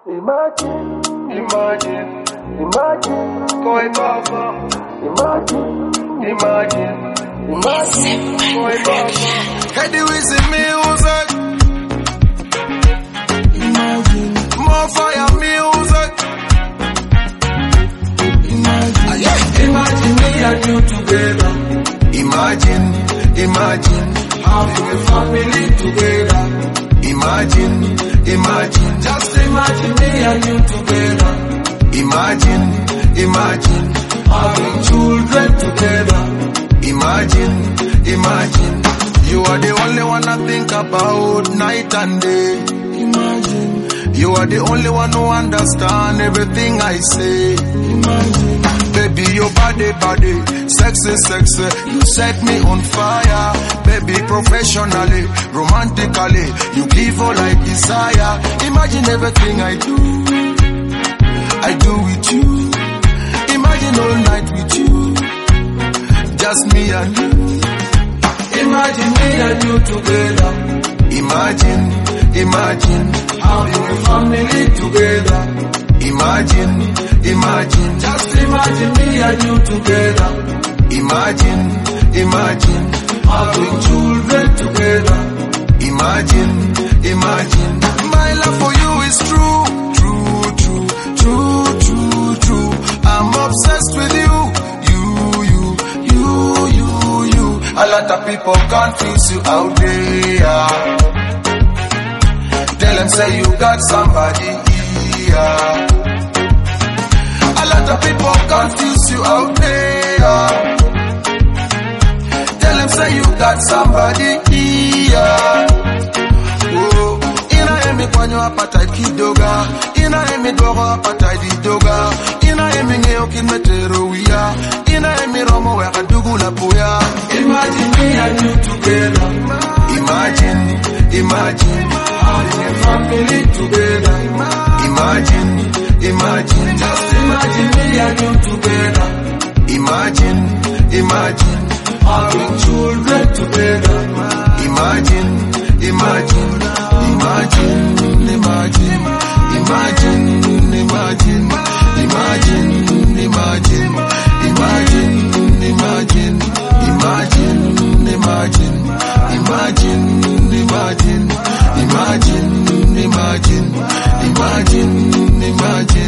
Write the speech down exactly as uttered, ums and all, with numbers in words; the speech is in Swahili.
Imagine, imagine, imagine, koi baba. Imagine, imagine, imagine, koi baba. Hey, the reason music. Imagine, more fire music. imagine, Yeah. imagine me and you together. Imagine, imagine, Having a family together. imagine, imagine, Just imagine me and you together. imagine, imagine, Having children together. imagine, imagine. You are the only one I think about night and day. Imagine, You are the only one who understand everything I say. imagine, Baby, your body, body, sexy, sexy. You set me on fire. Baby, professionally, romantically, you give all I desire. Imagine everything I do, I do with you. Imagine all night with you, just me and you. imagine me and you together. Imagine, imagine, Having a family together. imagine, imagine, Just imagine me and you together. imagine, imagine, Having children together. imagine, imagine. My love for you is true, true, true, true, true, true. I'm obsessed with you, you, you, you, you, you. A lot of people confuse you out there. Tell them say you got somebody here. A lot of people confuse you out there. Tell them say you got somebody here. Oh, ina emi kwanyo apata kidoga, ina emi dogo apata didoga, ina emi ngeo kinmetero wia, ina emi romo wa kadugu la puya. Imagine me and you together. Imagine, imagine, Having a family together. imagine, imagine, Just imagine me and you together. imagine, imagine, Having children together. imagine, imagine, imagine, imagine, imagine, imagine, imagine, imagine, imagine, imagine, imagine, imagine, imagine, imagine, imagine, imagine, imagine, imagine.